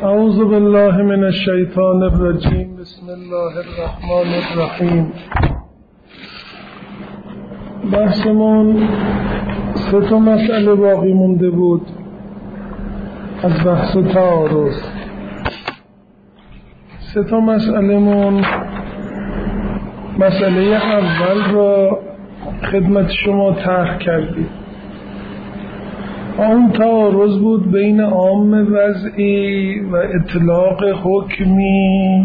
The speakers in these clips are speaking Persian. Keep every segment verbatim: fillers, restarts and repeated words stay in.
اعوذ بالله من الشیطان الرجیم. بسم الله الرحمن الرحیم. بحثمون سه تا مسئله باقی مونده بود از بحث تعارض. سه تا مسئله مون مسئله اول را خدمت شما طرح کردیم. اون تعارض بود بین عام وضعی و اطلاق حکمی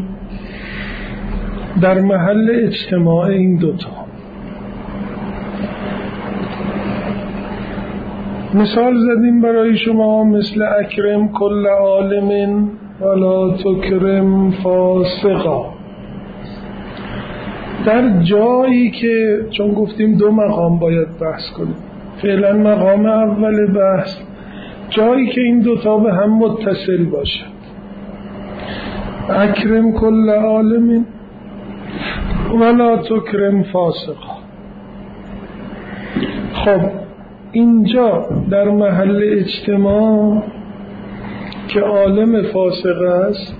در محل اجتماع این دوتا. مثال زدیم برای شما مثل اکرم کل عالم ولا تکرم فاسقا. در جایی که چون گفتیم دو مقام باید بحث کنیم، فعلا مقام اول بحث جایی که این دوتا به هم متصل باشد. اکرم کل عالم ولا تکرم فاسقا. خب اینجا در محل اجتماع که عالم فاسق است،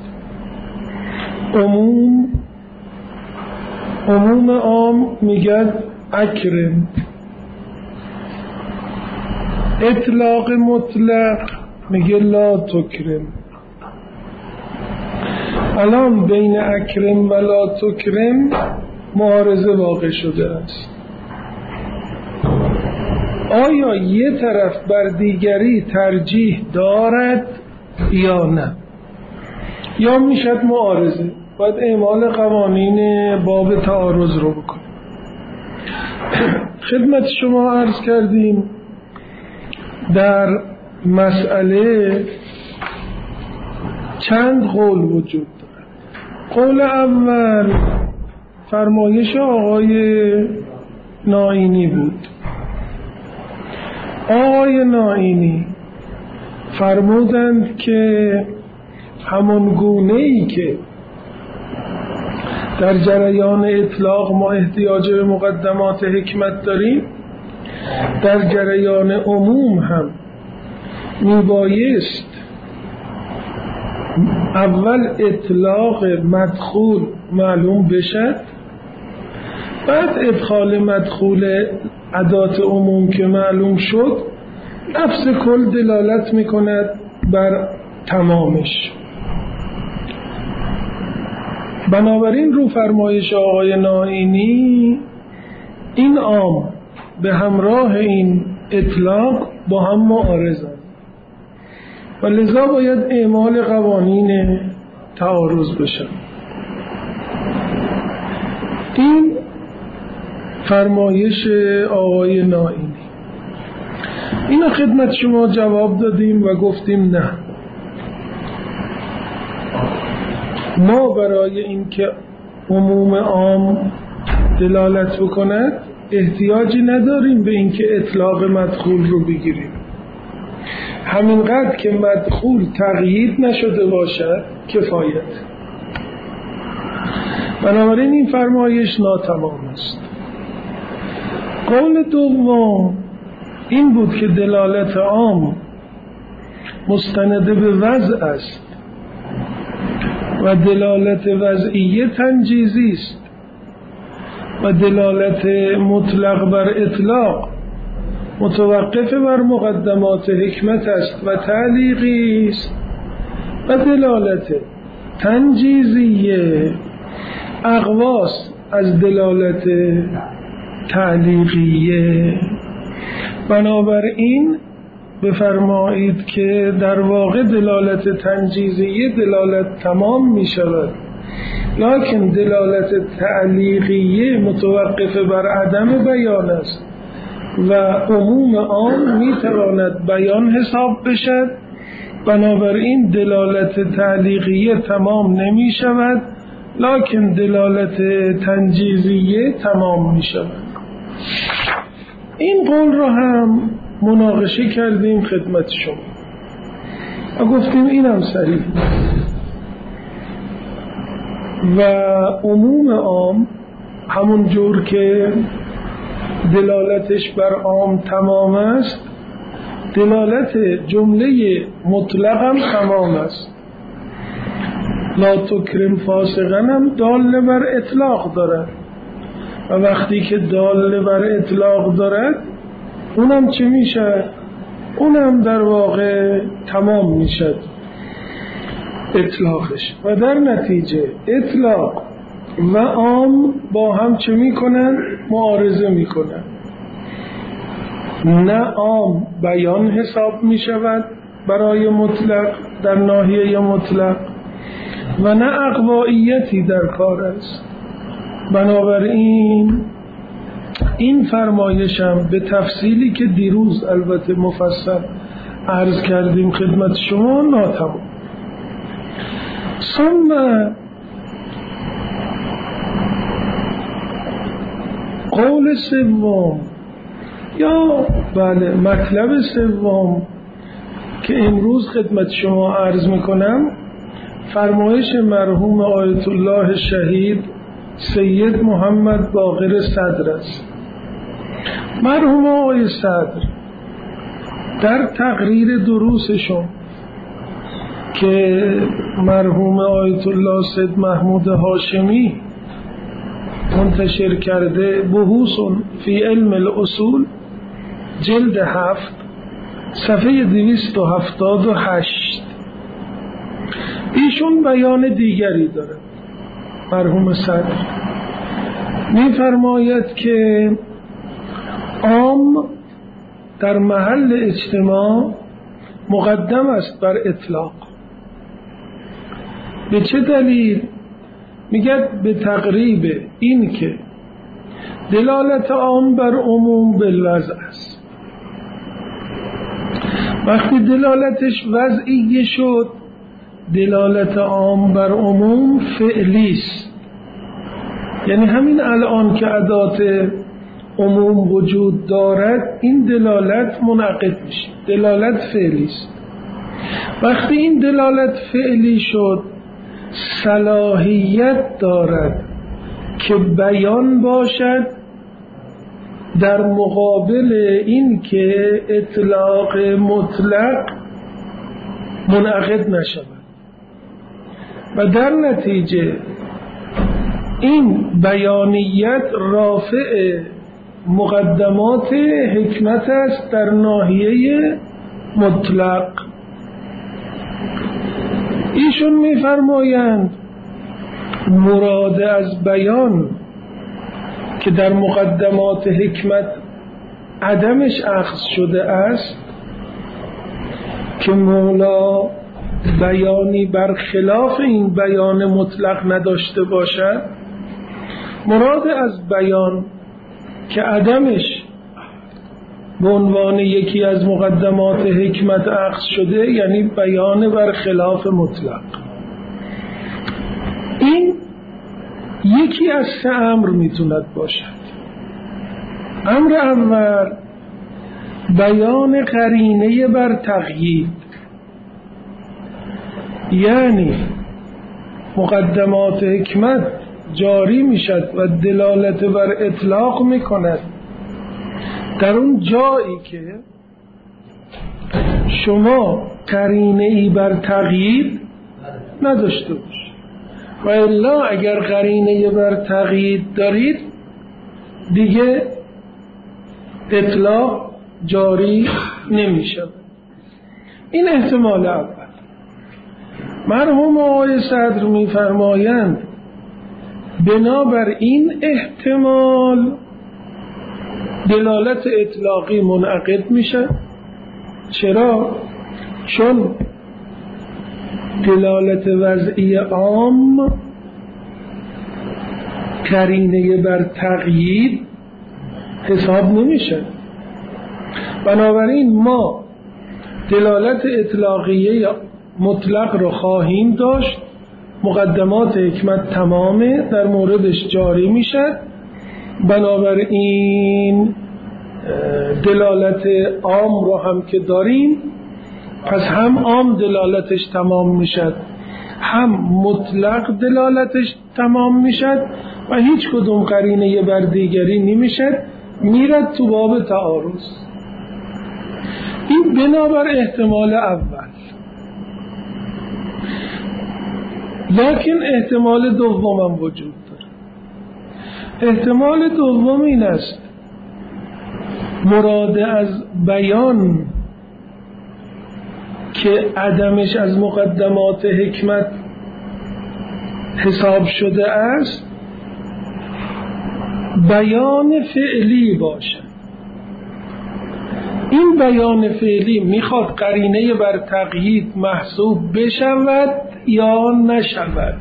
عموم عموم عام میگن اکرم، اطلاق مطلق میگه لا تکرم. الان بین اکرم و لا تکرم معارضه واقع شده است. آیا یه طرف بر دیگری ترجیح دارد یا نه؟ یا میشد معارضه؟ باید اعمال قوانین باب تعارض رو بکنیم. خدمت شما عرض کردیم در مسئله چند قول وجود دارد. قول اول فرمایش آقای نائینی بود. آقای نائینی فرمودند که همون گونه‌ای که در جریان اطلاق ما احتیاج به مقدمات حکمت داریم، در جریان عموم هم میبایست اول اطلاق مدخول معلوم بشد، بعد ادخال مدخول ادات عموم که معلوم شد نفس کل دلالت میکند بر تمامش. بنابراین رو فرمایش آقای نائینی این عام به همراه این اطلاق با هم معارضند و لذا باید اعمال قوانین تعارض بشن. این فرمایش آقای نائینی. اینو خدمت شما جواب دادیم و گفتیم نه، ما برای اینکه عموم عام دلالت بکند احتیاجی نداریم به اینکه اطلاق مدخول رو بگیریم. همینقدر که مدخول تقیید نشده باشد کفایت. بنابراین این فرمایش ناتمام است. قول دوم این بود که دلالت عام مستنده به وضع است و دلالت وضعیه تنجیزی است و دلالت مطلق بر اطلاق متوقف بر مقدمات حکمت است و تعلیقی است و دلالت تنجیزیه اقواس از دلالت تعلیقیه. بنابراین بفرمایید که در واقع دلالت تنجیزیه دلالت تمام می شود، لکن دلالت تعلیقیه متوقف بر عدم بیان است و عموم عام می تواند بیان حساب بشد. بنابراین دلالت تعلیقیه تمام نمی شود، لکن دلالت تنجیزیه تمام می شود. این قول را هم مناقشه کردیم خدمت شما و گفتیم اینم صحیح و عموم عام همون جور که دلالتش بر عام تمام است، دلالت جمله مطلق هم تمام است. لا تکرم فاسقا هم دال بر اطلاق دارد و وقتی که دال بر اطلاق دارد اونم چه میشه؟ اونم در واقع تمام میشه اطلاقش و در نتیجه اطلاق و عام با هم چه میکنن؟ معارضه میکنن. نه عام بیان حساب میشود برای مطلق در ناحیه مطلق و نه اقوائیتی در کار است. بنابراین این فرمایشم به تفصیلی که دیروز البته مفصل عرض کردیم خدمت شما ناتمام. ثم قول سوم یا بله مطلب سوم که امروز خدمت شما عرض میکنم فرمایش مرحوم آیت الله شهید سید محمد باقر صدر است. مرحوم آقای صدر در تقریر دروسشون که مرحوم آیت الله سید محمود هاشمی منتشر کرده بحوث فی علم الاصول جلد هفت صفحه دویست و هفتاد و هشت ایشون بیان دیگری داره. مرحوم صدر می‌فرماید که عام در محل اجتماع مقدم است بر اطلاق. به چه دلیل؟ میگه به تقریب این که دلالت عام بر عموم بالوضع است. وقتی دلالتش وضعی شد دلالت عام بر عموم فعلی است. یعنی همین الان که ادات عموم وجود دارد این دلالت منعقد میشه، دلالت فعلی است. وقتی این دلالت فعلی شد صلاحیت دارد که بیان باشد در مقابل این که اطلاق مطلق منعقد نشود و در نتیجه این بیانیت رافع مقدمات حکمت است در ناحیه مطلق. ایشون می‌فرمایند مراد از بیان که در مقدمات حکمت عدمش اخذ شده است که مولا بیانی برخلاف این بیان مطلق نداشته باشد. مراد از بیان که عدمش به عنوان یکی از مقدمات حکمت اخذ شده یعنی بیان برخلاف مطلق. این یکی از سه امر میتوند باشد. امر اول بیان قرینه بر تقیید، یعنی مقدمات حکمت جاری میشد و دلالت بر اطلاق میکند در اون جایی که شما قرینه ای بر تقیید نداشته باشید و الا اگر قرینه بر تقیید دارید دیگه اطلاق جاری نمیشد. این احتمال اول. مرحوم آقای صدر میفرمایند بنابر این احتمال دلالت اطلاقی منعقد میشه. چرا؟ چون دلالت وضعی عام قرینه بر تقیید حساب نمیشه. بنابراین ما دلالت اطلاقیه مطلق رو خواهیم داشت، مقدمات حکمت تمامه در موردش جاری میشه. بنابراین دلالت عام رو هم که داریم پس هم عام دلالتش تمام میشد هم مطلق دلالتش تمام میشد و هیچ کدوم قرینه بر دیگری نمیشد، میرد تو باب تعارض. این بنابر احتمال اول. لکن احتمال دوم هم وجود داره. احتمال دوم این است مراد از بیان که عدمش از مقدمات حکمت حساب شده است بیان فعلی باشه. این بیان فعلی میخواد قرینه بر تقیید محسوب بشود یا نشود.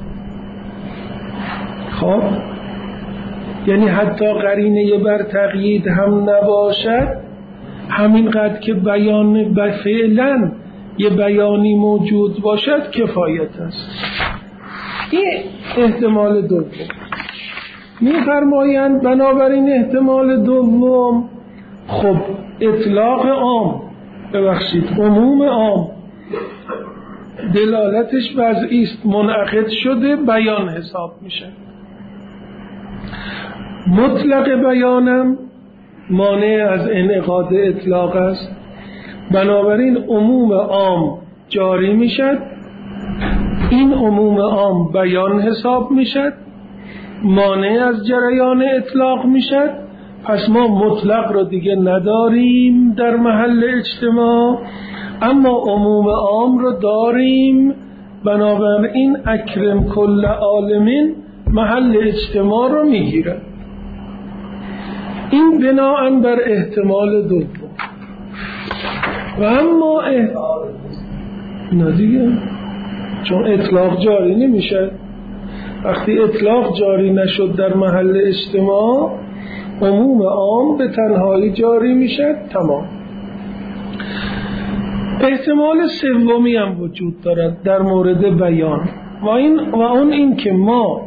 خب یعنی حتی قرینه بر تقیید هم نباشد، همینقدر که بیان فعلا یه بیانی موجود باشد کفایت است. این احتمال دوم. می‌فرمایند بنابراین احتمال دوم خب اطلاق عام، ببخشید عموم عام دلالتش وضعی است، منعقد شده بیان حساب میشه. مطلق بیانم مانع از انعقاد اطلاق است، بنابراین عموم عام جاری میشد، این عموم عام بیان حساب میشد، مانع از جریان اطلاق میشد. پس ما مطلق رو دیگه نداریم در محل اجتماع، اما عموم عام رو داریم، بنابراین اکرم کل عالمین محل اجتماع رو میگیره. این بناء بر احتمال دوم. و اما نه دیگه، چون اطلاق جاری نمیشه. وقتی اطلاق جاری نشد در محل اجتماع، عموم عام به تنهایی جاری میشه. تمام. احتمال سومی هم وجود دارد در مورد بیان و این و اون این که ما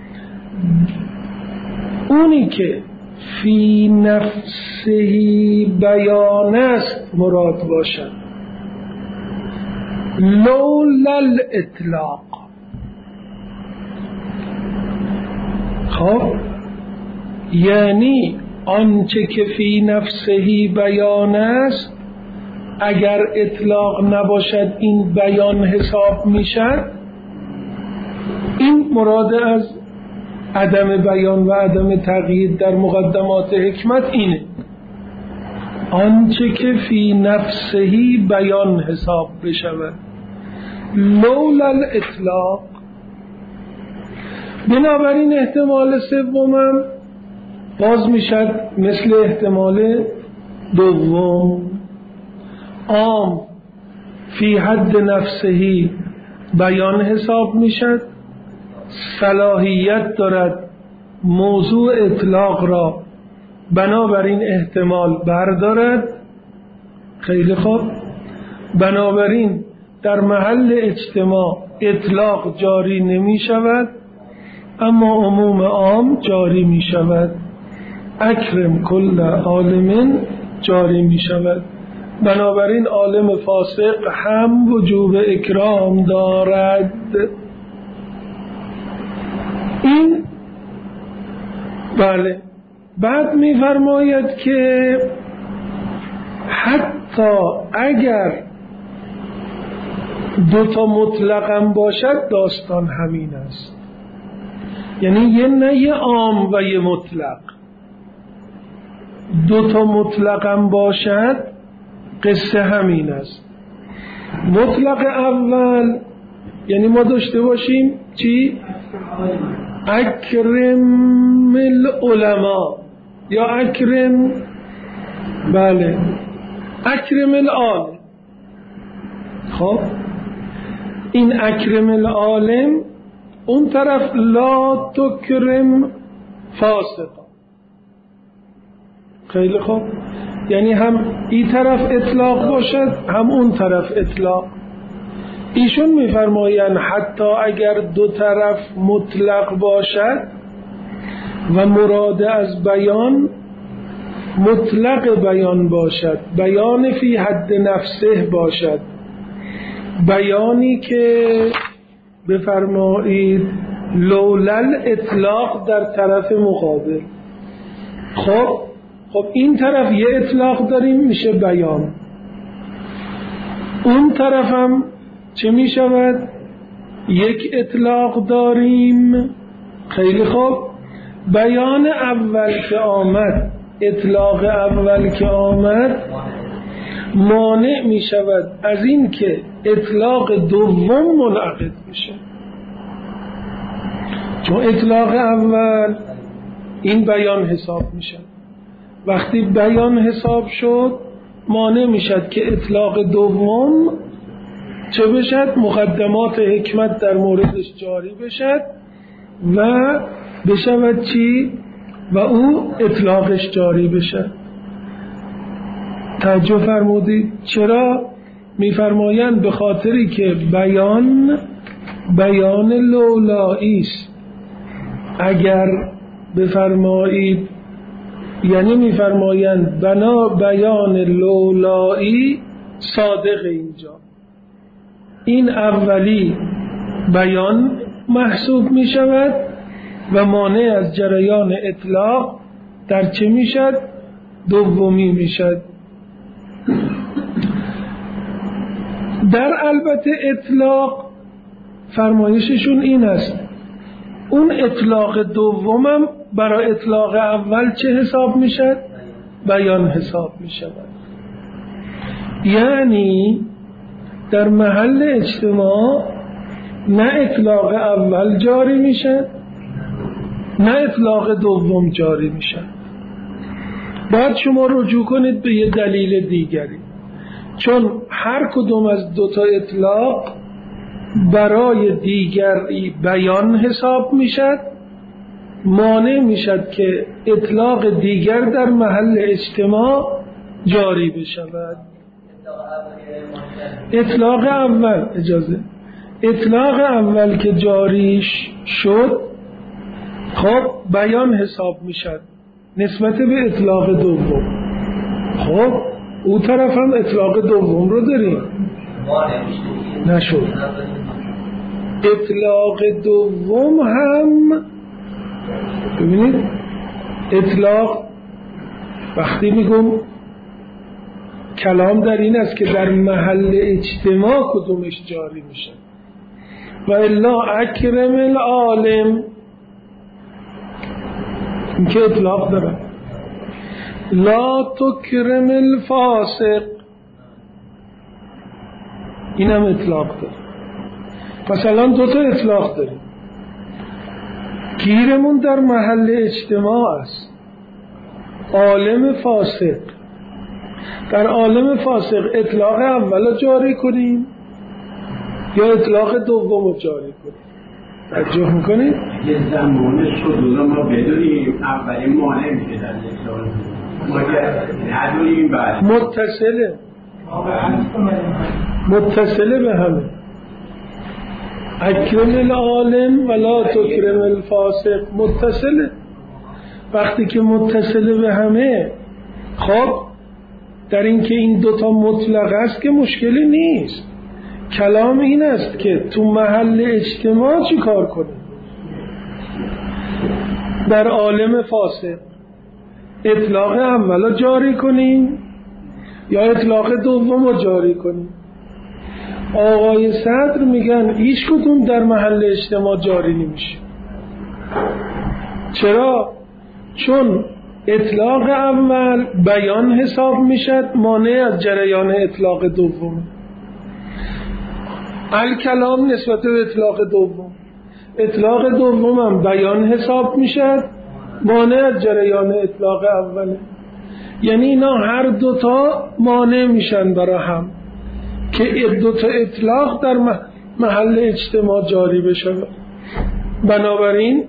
اونی که فی نفسه بیان است مراد باشد، لولا الاطلاق. خب یعنی آنچه که فی نفسه بیان است اگر اطلاق نباشد این بیان حساب میشد. این مراد از عدم بیان و عدم تقیید در مقدمات حکمت اینه، آنچه که فی نفسه بیان حساب بشود لولا الاطلاق. بنابراین احتمال سومم باز میشد مثل احتمال دوم، عام فی حد نفسه بیان حساب میشد، صلاحیت دارد موضوع اطلاق را، بنابراین احتمال بردارد. خیلی خوب، بنابراین در محل اجتماع اطلاق جاری نمی شود، اما عموم عام جاری می شود. اکرم کل عالم جاری می شود، بنابراین عالم فاسق هم وجوب اکرام دارد. این بله. بعد می فرماید که حتی اگر دوتا مطلقم باشد داستان همین است، یعنی یه نه یه عام و یه مطلق، دوتا مطلقم باشد قصه همین است. مطلق اول یعنی ما داشته باشیم چی؟ اکرم العلماء یا اکرم بله اکرم العالم. خب این اکرم العالم، اون طرف لا تکرم فاسقا. خیلی خوب، یعنی هم این طرف اطلاق باشد هم اون طرف اطلاق. ایشون میفرمایند حتی اگر دو طرف مطلق باشد و مراد از بیان مطلق بیان باشد، بیان فی حد نفسه باشد، بیانی که بفرمایید لولا اطلاق در طرف مقابل. خب خب این طرف یه اطلاق داریم میشه بیان، اون طرف هم چه می شود؟ یک اطلاق داریم. خیلی خوب، بیان اول که آمد، اطلاق اول که آمد مانع می شود از این که اطلاق دوم منعقد بشه، چون اطلاق اول این بیان حساب می شد. وقتی بیان حساب شد مانع می شد که اطلاق دوم چه بشد؟ مقدمات حکمت در موردش جاری بشد و بشود چی؟ و او اطلاقش جاری بشد. توجه فرمودید؟ چرا؟ میفرمایند به خاطری که بیان بیان لولایی است. اگر بفرمایید، یعنی میفرمایند بنا بیان لولایی صادق، اینجا این اولی بیان محسوب می شود و مانع از جریان اطلاق در چه می شد؟ دومی می شد. در البته اطلاق فرمایششون این است، اون اطلاق دومم برای اطلاق اول چه حساب می شد؟ بیان حساب می شود. یعنی در محل اجتماع نه اطلاق اول جاری می شد نه اطلاق دوم جاری می شد. باید شما رجوع کنید به یه دلیل دیگری، چون هر کدوم از دوتا اطلاق برای دیگری بیان حساب می شد، مانع می شد که اطلاق دیگر در محل اجتماع جاری بشود. اطلاق اول اجازه اطلاق اول که جاریش شد، خب بیان حساب می شد نسبت به اطلاق دوم. خب او طرف هم اطلاق دوم رو داریم، نشد. اطلاق دوم هم ببینید، اطلاق وقتی میگم کلام در این است که در محل اجتماع کدومش جاری میشه. و الا اکرم العالم، این که اطلاق داره. لا تکرم الفاسق، این هم اطلاق داره. مثلا دو تا اطلاق داریم. گیرمون در محل اجتماع است، عالم فاسق. در عالم فاسق اطلاق اول جاری کنیم یا اطلاق دوم جاری کنیم؟ توجه میکنید؟ یه زمانه شد ما بدونیم اولی مانع میشه در اطلاق ما ندونیم بعد متصله متصله به همه. اکرم العالم ولا تکرم الفاسق، متصله. وقتی که متصله به همه، خب در این که این دوتا مطلق است که مشکلی نیست. کلام این است که تو محل اجتماع چی کار کنیم؟ در عالم فاسق اطلاق اول جاری کنیم یا اطلاق دوم رو جاری کنیم؟ آقای صدر میگن هیچ کدوم در محل اجتماع جاری نمیشه. چرا؟ چون اطلاق اول بیان حساب میشد، مانع از جریان اطلاق دوم. الکلام نسبت به اطلاق دوم، اطلاق دوم هم بیان حساب میشد، مانع از جریان اطلاق اوله. یعنی اینا هر دوتا مانع میشن برای هم که دوتا اطلاق در محل اجتماع جاری بشه. بنابراین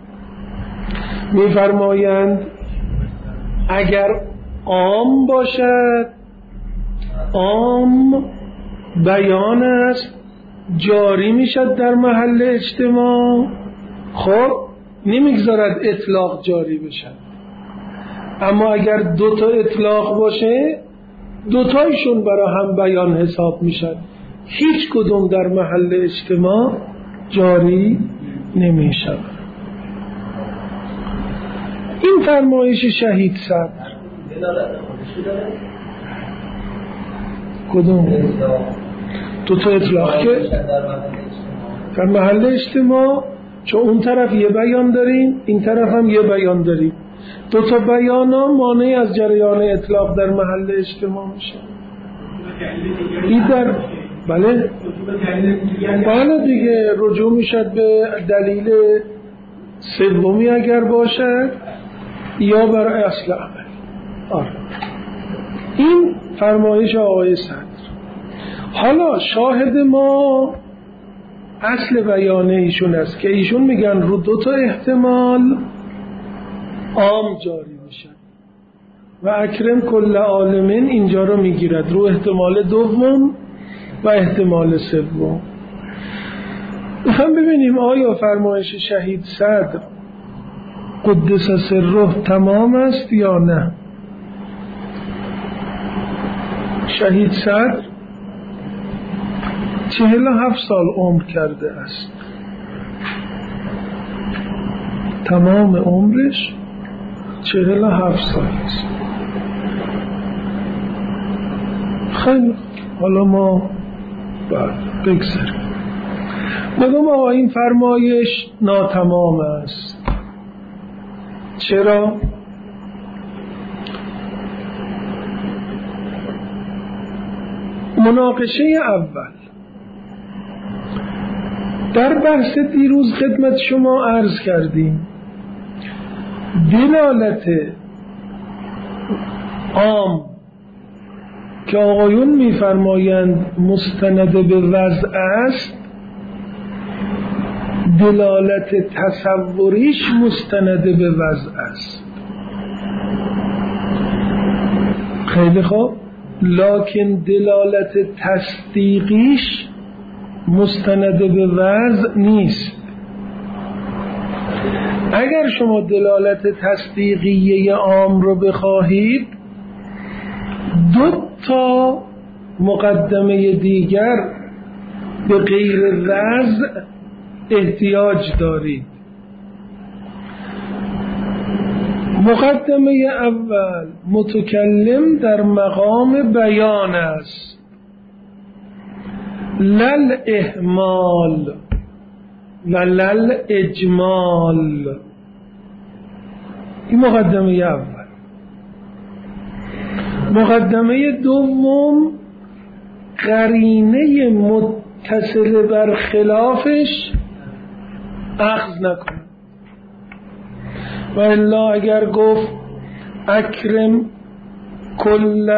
میفرمایند اگر عام باشد، عام بیان است، جاری میشد در محل اجتماع، خب نمیگذارد اطلاق جاری بشد. اما اگر دوتا اطلاق باشه، دوتایشون برای هم بیان حساب میشد، هیچ کدوم در محل اجتماع جاری نمیشد. این فرمایش شهید صدر کدوم؟ دو تا اطلاق که در محل اجتماع چون اون طرف یه بیان داریم این طرف هم یه بیان داریم، دو تا بیان ها مانع از جریان اطلاق در محل اجتماع میشه. این در بله بله دیگه رجوع میشد به دلیل سومی اگر باشد یا برای اصل عمل. آره این فرمایش آقای صدر. حالا شاهد ما اصل بیانه ایشون است که ایشون میگن رو دو تا احتمال عام جاری میشن و اکرم کل عالمین اینجا رو میگیرد رو احتمال دوم و احتمال سوم. میخوام ببینیم آیا فرمایش شهید صدر قدس سره تمام است یا نه. شهید صدر چهل و هفت سال عمر کرده است، تمام عمرش چهل و هفت سال است. خیلی حالا ما باید بگذاریم بگم آقا این فرمایش ناتمام است. چرا؟ مناقشه اول در بحث دیروز خدمت شما عرض کردیم دلالت عام که آقایون میفرمایند مستند به وضع است، دلالت تصوریش مستند به وضع است. خیلی خوب، لکن دلالت تصدیقیش مستند به وضع نیست. اگر شما دلالت تصدیقیه عام رو بخواهید دو تا مقدمه دیگر به غیر وضع احتیاج دارید. مقدمه اول متکلم در مقام بیان است، لل اهمال و لل اجمال. این مقدمه اول. مقدمه دوم قرینه متصل بر خلافش اخذ نکنه. و الا اگر گفت اکرم کل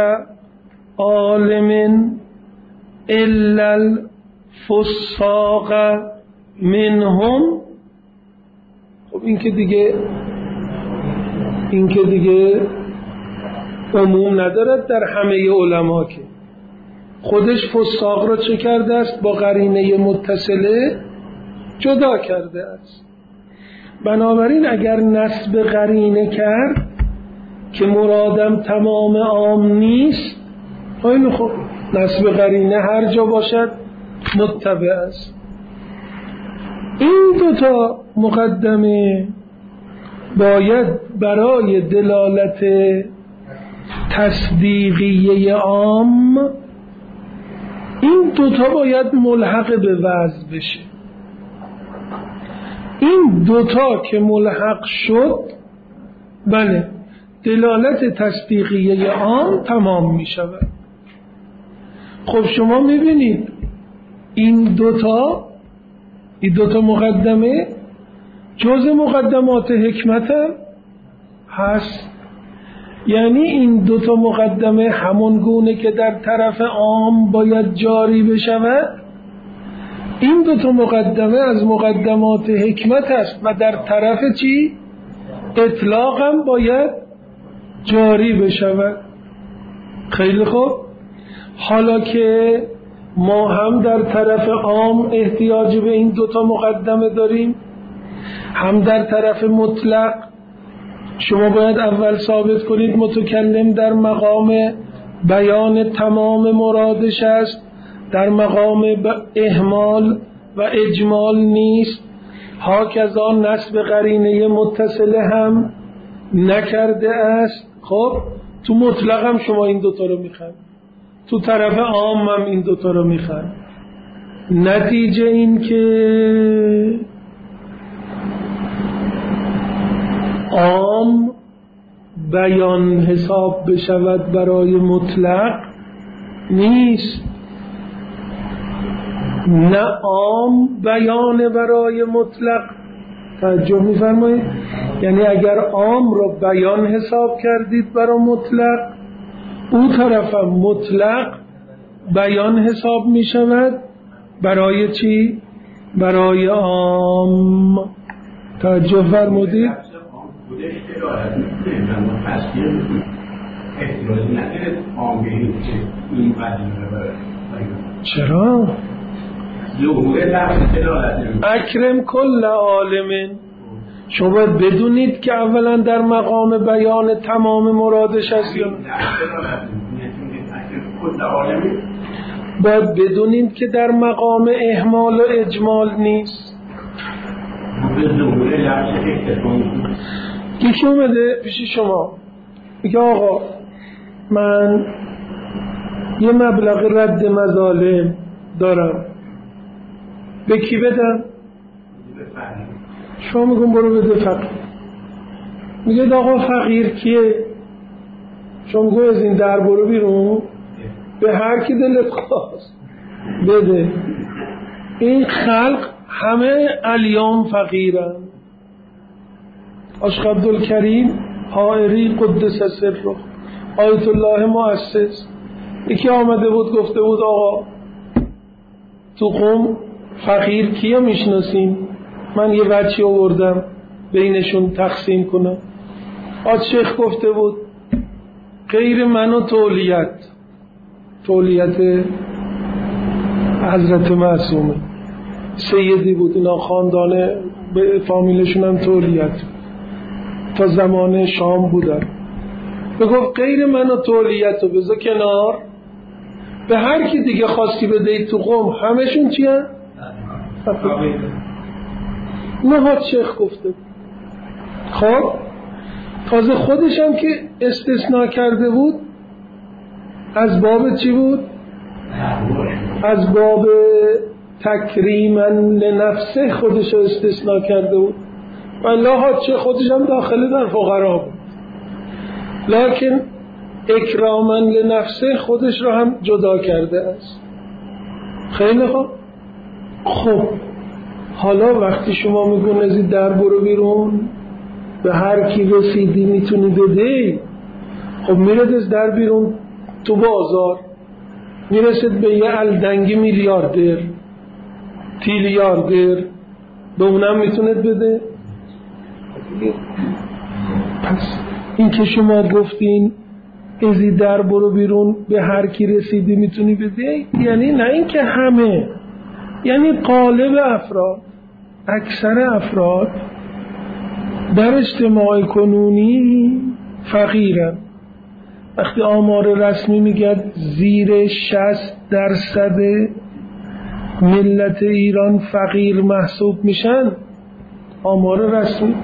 عالم الا الفساق منهم، خب این که دیگه این که دیگه عموم ندارد در همه علما، که خودش فساق را چه کرده است؟ با قرینه متصله جدا کرده است. بنابراین اگر نسب قرینه کرد که مرادم تمام عام نیست، خیلی خب نسب قرینه هر جا باشد متبع است. این دوتا مقدمه باید برای دلالت تصدیقیه عام این دوتا باید ملحق به وضع بشه. این دوتا که ملحق شد، بله دلالت تصدیقیه عام تمام می شود. خب شما می بینید این دوتا این دوتا مقدمه جز مقدمات حکمت هم هست. یعنی این دوتا مقدمه همون گونه که در طرف عام باید جاری بشود، این دوتا مقدمه از مقدمات حکمت است و در طرف چی؟ اطلاق هم باید جاری بشود. خیلی خوب، حالا که ما هم در طرف عام احتیاج به این دوتا مقدمه داریم، هم در طرف مطلق شما باید اول ثابت کنید متکلم در مقام بیان تمام مرادش است، در مقام اهمال و اجمال نیست. هاکذا نسب قرینه متصله هم نکرده است. خب تو مطلق هم شما این دوتا رو میخواید، تو طرف عام هم این دوتا رو میخواید. نتیجه این که بیان حساب بشود برای مطلق نیست، نه عام بیان برای مطلق. توجه می‌فرمایید؟ یعنی اگر عام را بیان حساب کردید برای مطلق، اون طرف مطلق بیان حساب می شود برای چی؟ برای عام. توجه فرمودید؟ چرا؟ اکرم کل عالم. شما باید بدونید که اولا در مقام بیان تمام مرادش هست، باید بدونید که در مقام اهمال و اجمال نیست. یکی اومده پیش شما میگه آقا من یه مبلغ رد مظالم دارم، به کی بدم؟ شما میگم برو بده فقیر. میگه آقا فقیر کیه؟ شما میگو از این در برو بیرون، به هر کی دلت خواست بده. این خلق همه الیام فقیرن. عاشق عبدالکریم حائری قدس سره آیت الله مؤسس یکی آمده بود گفته بود آقا تو قوم فقیر کیا میشناسین؟ من یه بچی آوردم بینشون تقسیم کنم. آج شیخ گفته بود غیر من و تولیت، تولیت حضرت معصومه سیدی بود، اینا خاندانه به فامیلشون هم تولیت تا زمان شام بودن. بگفت غیر من و تولیت رو بذار کنار، به هر کی دیگه خواستی بده تو قوم همشون چی هن؟ نهاد شیخ گفته. خب تازه خودش هم که استثناء کرده بود از باب چی بود؟ از باب تکریما لنفسه خودش رو استثناء کرده بود و نهاد شیخ خودش هم داخل در فقرا بود، لکن اکراما لنفسه خودش رو هم جدا کرده است. خیلی خوب. خب حالا وقتی شما میگون از این در برو بیرون به هر کی رسیدی میتونی بده، خب میرد از در بیرون تو بازار میرسید به یه الدنگی میلیاردر تیلیاردر، به اونم میتونید بده. پس این که شما گفتین ازی در برو بیرون به هر کی رسیدی میتونی بده، یعنی نه این که همه، یعنی قالب افراد، اکثر افراد در اجتماع کنونی فقیرن. وقتی آمار رسمی میگه زیر شصت درصد ملت ایران فقیر محسوب میشن، آمار رسمی،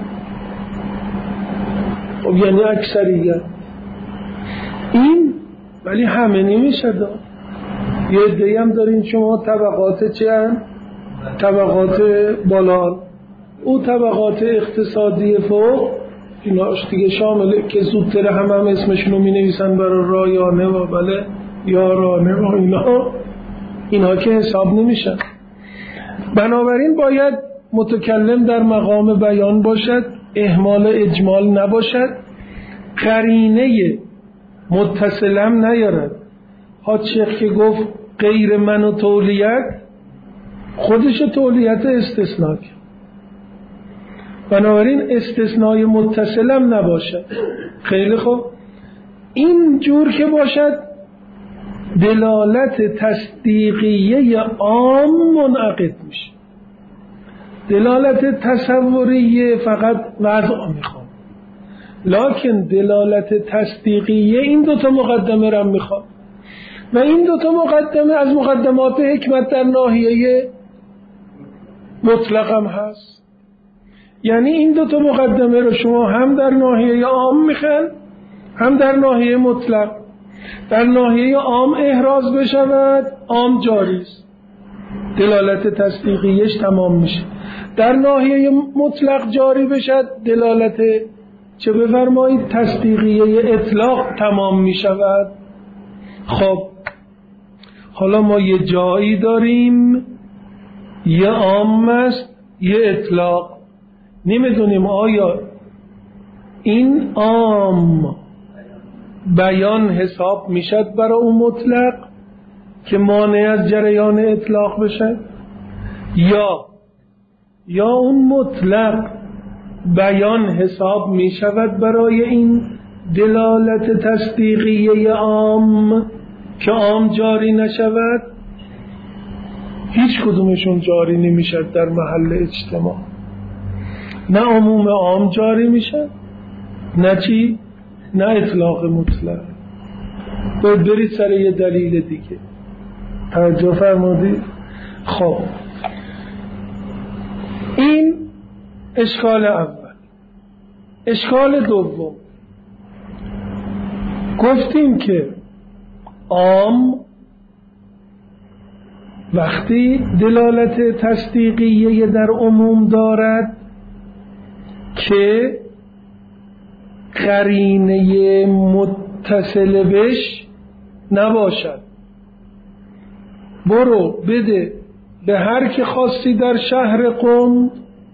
خب یعنی اکثریت. این ولی همه نمیشه دار. یه عده‌ای هم دارین شما طبقات چه هن؟ طبقات بالا، او طبقات اقتصادی فوق ایناش دیگه شامله که زودتر هم هم اسمشونو می نویسن برای رایانه و بله یارانه و اینا، اینا که حساب نمیشن. بنابراین باید متکلم در مقام بیان باشد، اهمال اجمال نباشد، قرینه متصلم نیارد. حاج شیخ که گفت غیر من و تولیت، خودش تولیت استثناء کرد. بنابراین استثناء متصلم نباشد. خیلی خوب. این جور که باشد دلالت تصدیقیه عام منعقد میشه. دلالت تصوریه فقط وضع میخواد، لکن دلالت تصدیقیه این دوتا مقدمه را میخواد و این دوتا مقدمه از مقدمات حکمت در ناحیه مطلق هم هست. یعنی این دوتا مقدمه رو شما هم در ناحیه عام میخوان هم در ناحیه مطلق. در ناحیه عام احراز بشود عام جاری است، دلالت تصدیقیش تمام میشه. در ناحیه مطلق جاری بشد دلالت چه بفرمایید تصدیقیه اطلاق تمام می شود. خب حالا ما یه جایی داریم یه عام است یه اطلاق، نمیدونیم آیا این عام بیان حساب میشد برای اون مطلق که مانع از جریان اطلاق بشه، یا یا اون مطلق بیان حساب می شود برای این دلالت تصدیقیه عام که عام جاری نشود. هیچ کدومشون جاری نمی شد در محل اجتماع، نه عموم عام جاری می شد نه چی؟ نه اطلاق مطلق. باید برید سر یه دلیل دیگه. توجه فرمودید؟ خب این اشکال اول. اشکال دوم، گفتیم که عام وقتی دلالت تصدیقیه در عموم دارد که قرینه متصل بش نباشد. برو بده به هر که خواستی در شهر قم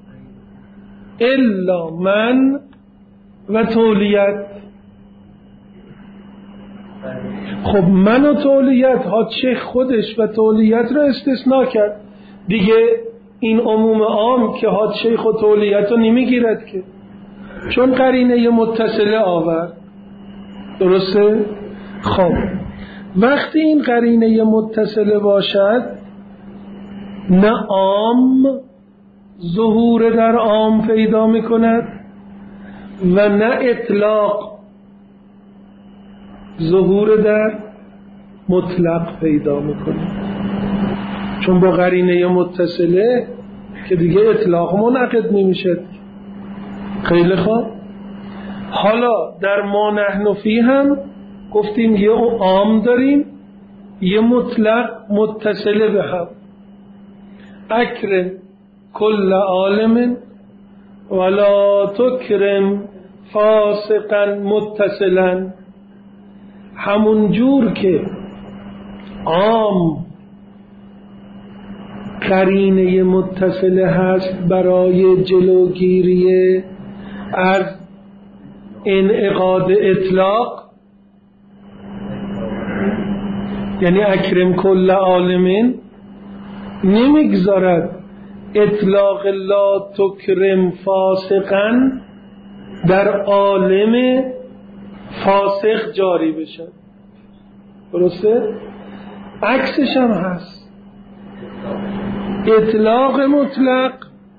الا من و تولیت. خب من و تولیت ها چه خودش و تولیت رو استثناء کرد دیگه. این عموم عام که ها شیخ و تولیت رو نمیگیرد که، چون قرینه متصله آورد. درسته؟ خب وقتی این قرینه متصله باشد نه عام ظهور در عام پیدا می کند و نه اطلاق ظهور در مطلق پیدا می کند، چون با قرینه متصله که دیگه اطلاق منعقد نمی شد. خیلی خوب، حالا در ما نحن فی هم گفتیم یه عام داریم یه مطلق متصله به هم. اکرم کل عالم ولا تکرم فاسقا متصلا. همون جور که عام قرینه متصله هست برای جلوگیری از انعقاد اطلاق، یعنی اکرم کل عالمین نمیگذارد اطلاق لا تکرم فاسقا در عالم فاسق جاری بشه. درسته؟ عکسش هم هست. اطلاق مطلق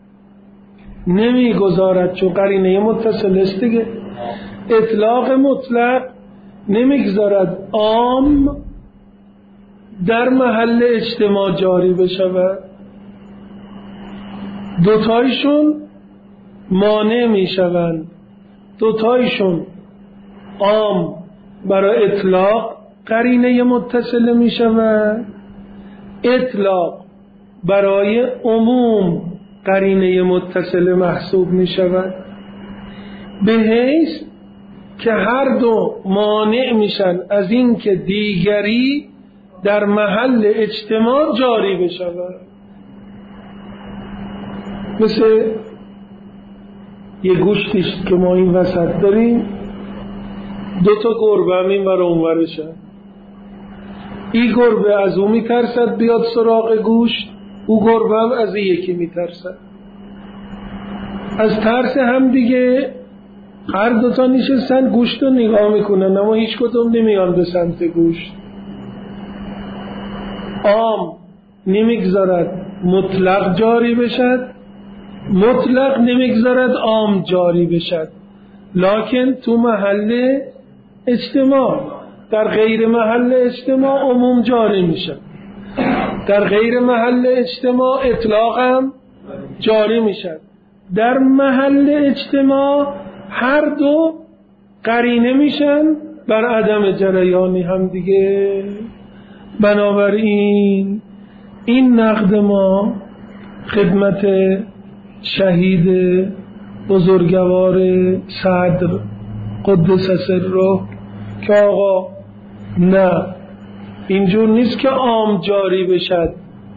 نمیگذارد، چون قرینه متصل است دیگه. اطلاق مطلق نمیگذارد عام در محل اجتماع جاری بشود. دوتایشون مانع میشوند. دوتایشون عام برای اطلاق قرینه متصل میشود، اطلاق برای عموم قرینه متصل محسوب میشود، به حیث که هر دو مانع میشن از این که دیگری در محل اجتماع جاری بشود. مثل یه گوشتیست که ما این وسط داریم، دو تا گربه هم این ور اون ور بشن. این گربه از اون میترسد بیاد سراغ گوشت، او گربه هم از این یکی میترسد. از ترس هم دیگه هر دوتا نشستن گوشت رو نگاه میکنن، اما هیچ کدوم نمیان به سمت گوشت. عام نمیگذارد مطلق جاری بشد، مطلق نمیگذارد عام جاری بشد، لکن تو محل اجتماع. در غیر محل اجتماع عموم جاری میشد، در غیر محل اجتماع اطلاق هم جاری میشد. در محل اجتماع هر دو قرینه میشن بر عدم جریانی هم دیگه. بنابراین این نقد ما خدمت شهید بزرگوار صدر قدس سره که آقا نه، اینجور نیست که عام جاری بشد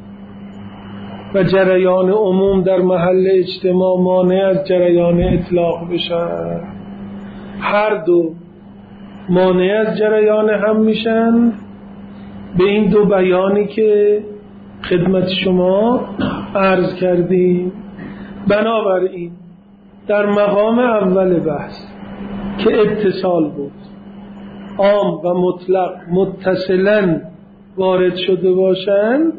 و جریان عموم در محل اجتماع مانع از جریان اطلاق بشد. هر دو مانع از جریان هم میشن به این دو بیانی که خدمت شما عرض کردیم. بنابراین در مقام اول بحث که اتصال بود، عام و مطلق متصلاً وارد شده باشند،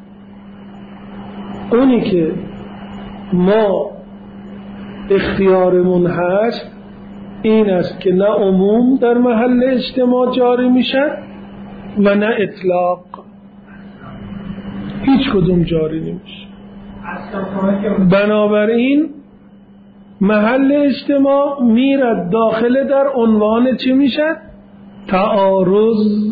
اونی که ما اختیارمون هست این است که نه عموم در محل اجتماع جاری میشن و نه اطلاق، هیچ کدوم جاری نمیشه. بنابراین محل اجتماع میرد داخل در عنوان چی میشد؟ تعارض.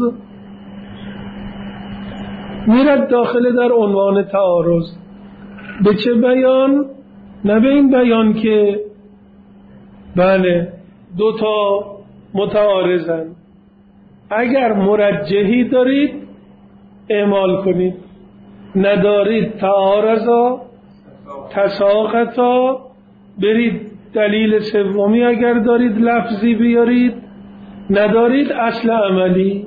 میرد داخل در عنوان تعارض. به چه بیان؟ نه به این بیان که بله دو تا متعارضن، اگر مرجحی دارید اعمال کنید، ندارید تعارضا تساقطا، برید دلیل سومی اگر دارید لفظی بیارید، ندارید اصل عملی.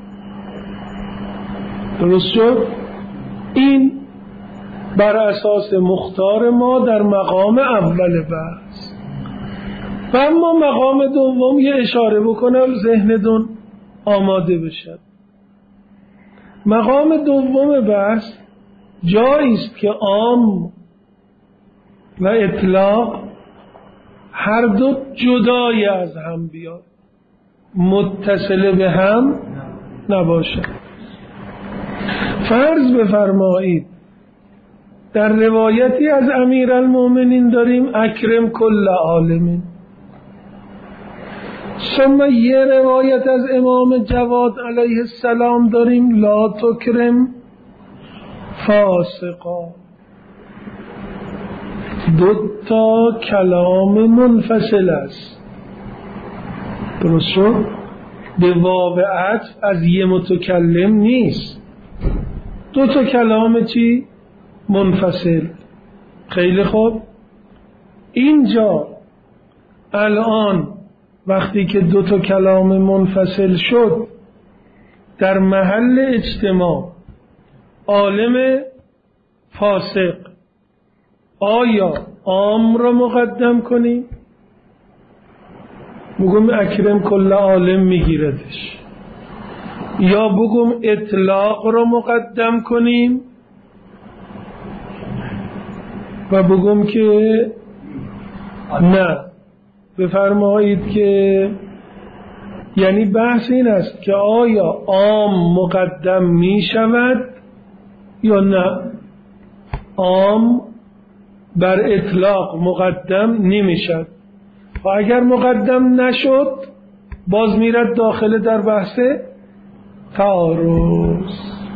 درست شد؟ این بر اساس مختار ما در مقام اول بحث. و اما مقام دوم یه اشاره بکنم ذهنتون آماده بشد. مقام دوم بحث جایی است که عام و اطلاق هر دو جدای از هم بیاد، متصل به هم نباشد. فرض بفرمایید در روایتی از امیرالمومنین داریم اکرم کل عالمین، ثم یه روایت از امام جواد علیه السلام داریم لا تکرم فاسقا. دو تا کلام منفصل است. درست شد؟ به واو عطف از یه متکلم نیست، دو تا کلام چی؟ منفصل. خیلی خوب، اینجا الان وقتی که دو تا کلام منفصل شد در محل اجتماع عالم فاسق، آیا عام را مقدم کنیم؟ بگم اکرم کل عالم میگیردش، یا بگم اطلاق را مقدم کنیم و بگم که نه؟ بفرمایید که یعنی بحث این است که آیا عام مقدم می شود یا نه؟ عام بر اطلاق مقدم نمی شود و اگر مقدم نشد باز میرد داخل در بحث تعارض.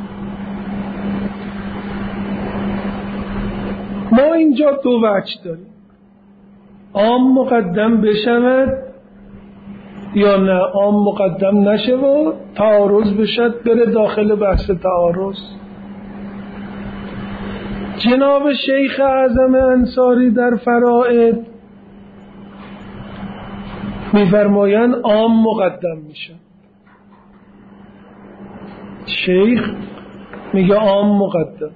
ما اینجا دو وجه داریم، عام مقدم بشود یا نه عام مقدم نشه و تعارض بشد بره داخل بحث تعارض. جناب شیخ اعظم انصاری در فرائد میفرمایند عام مقدم میشه. شیخ میگه عام مقدم.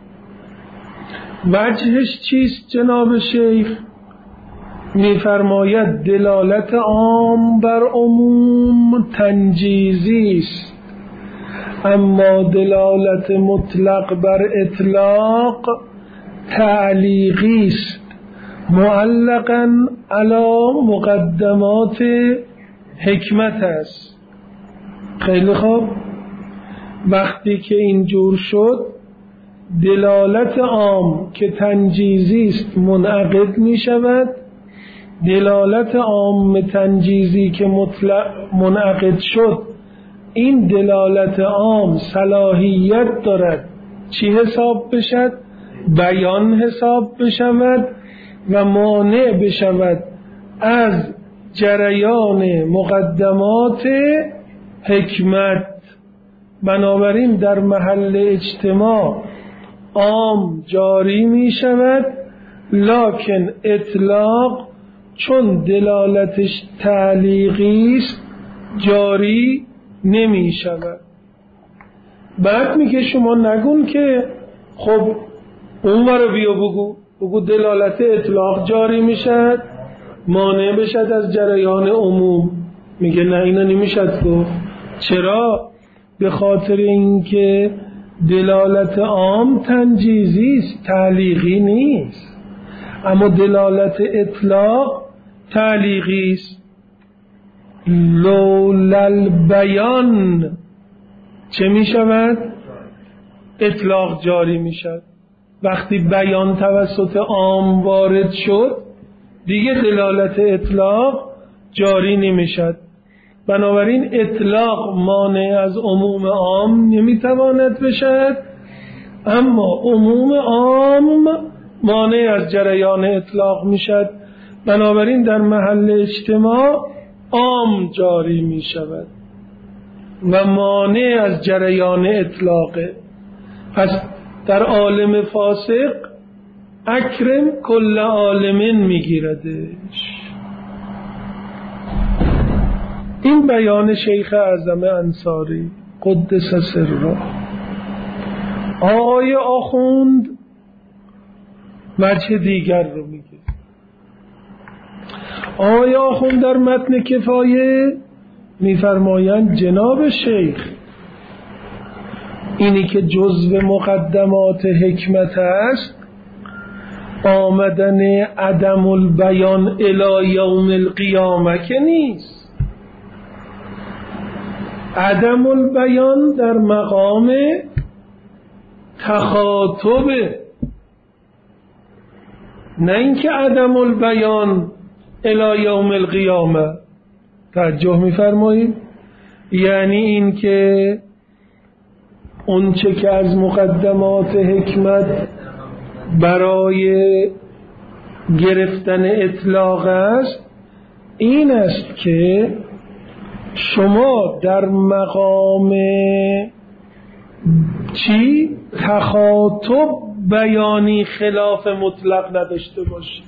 وجهش چیست جناب شیخ؟ میفرماید دلالت عام بر عموم تنجیزی است، اما دلالت مطلق بر اطلاق تعلیقی است، معلقاً علی مقدمات حکمت است. خیلی خوب، وقتی که اینجور شد دلالت عام که تنجیزی است منعقد می شود، دلالت عام تنجیزی که مطلق منعقد شد این دلالت عام صلاحیت دارد چی حساب بشد؟ بیان حساب بشود و مانع بشود از جریان مقدمات حکمت. بنابراین در محل اجتماع عام جاری می شود، لکن اطلاق چون دلالتش تعلیقی است جاری نمی شود. بعد میگه شما نگون که خب اون رو بیا بگو بگو دلالت اطلاق جاری میشد مانع بشد از جریان عموم. میگه نه اینا نمیشد گفت. چرا؟ به خاطر اینکه دلالت عام تنجیزی است، تعلیقی نیست، اما دلالت اطلاق تعلیقی است. لولل بیان چه می شود؟ اطلاق جاری می شود. وقتی بیان توسط عام وارد شد دیگه دلالت اطلاق جاری نمی شود. بنابراین اطلاق مانع از عموم عام نمی تواند بشد، اما عموم عام مانع از جریان اطلاق می شود. بنابراین در محل اجتماع عام جاری می شود و مانع از جریان اطلاقه. پس در عالم فاسق اکرم کل عالمین می گیردش. این بیان شیخ اعظم انصاری قدس سره. آقای آخوند وجه دیگر رو میگه. آقای آخوند در متن کفایه میفرمایند جناب شیخ اینی که جزو مقدمات حکمت است آمدن عدم البیان الی یوم القیامه که نیست. عدم البیان در مقام تخاطب، نه اینکه عدم البیان الی یوم القیامه. توجه می‌فرمایید؟ یعنی این که اون چه که از مقدمات حکمت برای گرفتن اطلاق است این است که شما در مقام چی؟ تخاطب بیانی خلاف مطلق نداشته باشید.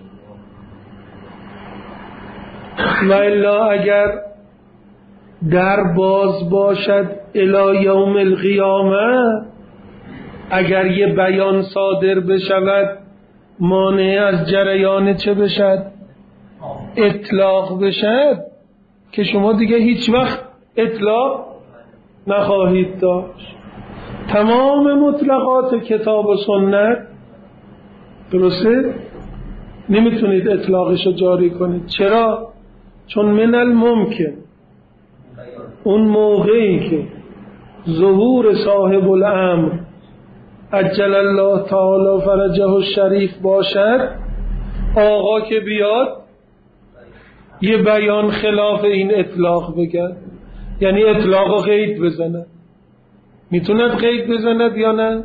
و الا اگر در باز باشد الی یوم القیامه، اگر یه بیان صادر بشود مانع از جریان چه بشد؟ اطلاق بشد، که شما دیگه هیچ وقت اطلاق نخواهید داشت. تمام مطلقات کتاب و سنت درسته؟ نمیتونید اطلاقش رو جاری کنید. چرا؟ چون من الممکن اون موقعی که ظهور صاحب الامر عجل الله تعالی فرجه الشریف باشد، آقا که بیاد یه بیان خلاف این اطلاق بگن، یعنی اطلاق قید بزند. میتوند قید بزند یا نه؟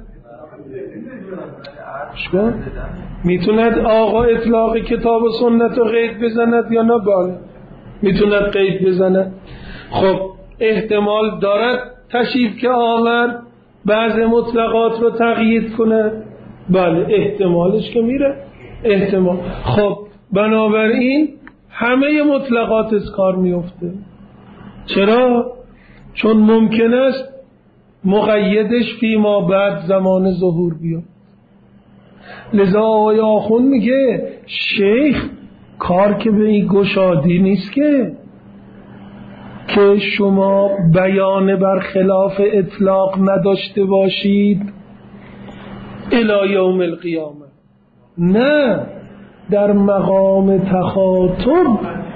شما میتوند آقا اطلاق کتاب و سنت رو قید بزند یا نه؟ بله میتوند قید بزند. خب احتمال دارد تشریف که آورد بعض مطلقات رو تقیید کنه؟ بله احتمالش که میره احتمال. خب بنابراین همه مطلقات از کار میفته. چرا؟ چون ممکن است مقیدش فی ما بعد زمان ظهور بیاد. لذا آقای آخوند میگه شیخ کار که به این گشادی نیست که که شما بیان بر خلاف اطلاق نداشته باشید الی یوم القیامه. نه، در مقام تخاطب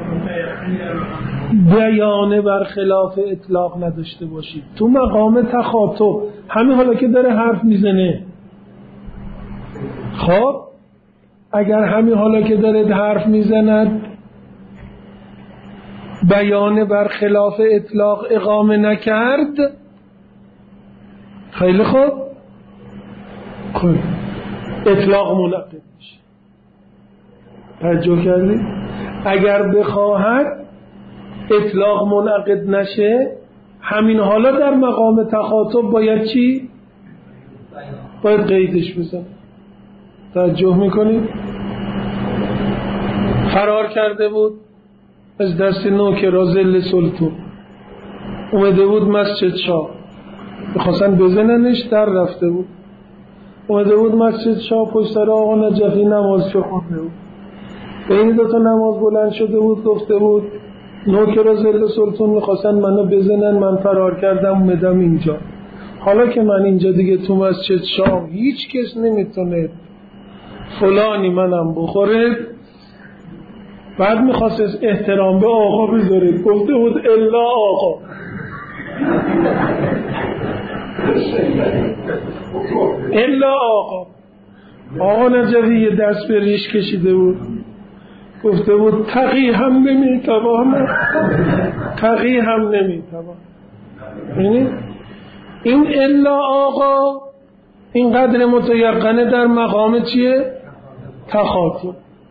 بیان بر خلاف اطلاق نداشته باشید. تو مقام تخاطب همین حالا که داره حرف میزنه، خب اگر همین حالا که داره حرف میزند بیان بر خلاف اطلاق اقامه نکرد، خیلی خوب اطلاق منعقد میشه. توجه کردید؟ اگر بخواهد اطلاق منعقد نشه، همین حالا در مقام تخاطب باید چی؟ باید قیدش بزن. توجه میکنید؟ فرار کرده بود از دست نوکرا ذل سلطون، اومده بود مسجد شاه، میخواستن بزننش، در رفته بود. اومده بود مسجد شاه، پشت سر آقا نجفی نماز خونده بود. به این دوتا نماز بلند شده بود، گفته بود نوکرا ذل سلطون میخواستن منو بزنن، من فرار کردم اومدم اینجا. حالا که من اینجا دیگه تو مسجد شاه هیچ کس نمیتونه فلانی منم بخوره. بعد میخواست احترام به آقا بذاره، گفته بود الا آقا. الا آقا. آقا نجفی یه دست به ریش کشیده بود، گفته بود تقی هم نمیتواند، تقی هم نمیتواند. یعنی این الا آقا این قدر متیقنه در مقام چیه؟ تخاطب.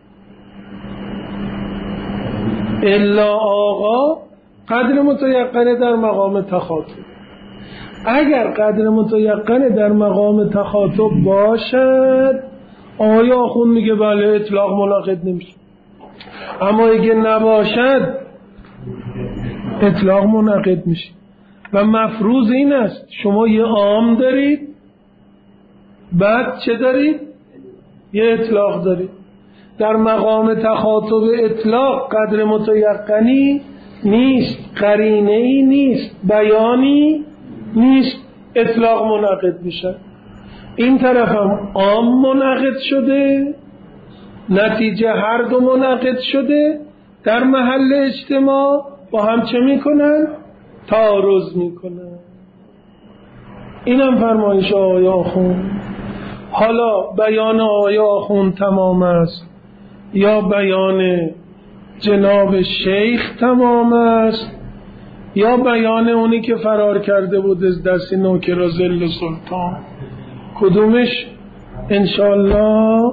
الا آقا قدر متیقنه در مقام تخاطب. اگر قدر متیقنه در مقام تخاطب باشد، آیا آخوند میگه بله اطلاق منعقد نمیشه. اما اگه نباشد اطلاق منعقد میشه. و مفروض این است شما یه عام دارید، بعد چه دارید؟ یه اطلاق دارید. در مقام تخاطب اطلاق قدر متیقنی نیست، قرینه‌ای نیست، بیانی نیست، اطلاق منعقد میشه. این طرف هم عام منعقد شده، نتیجه هر دو منعقد شده، در محل اجتماع با هم چه میکنن؟ تعارض میکنن. اینم فرمایش آقای آخوند. حالا بیان آقای آخوند تمام است یا بیان جناب شیخ تمام است یا بیان اونی که فرار کرده بود از دست نوکرا ذل سلطان؟ کدومش؟ انشاءالله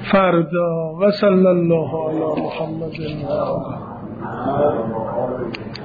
فردا. و صلی الله علی محمد.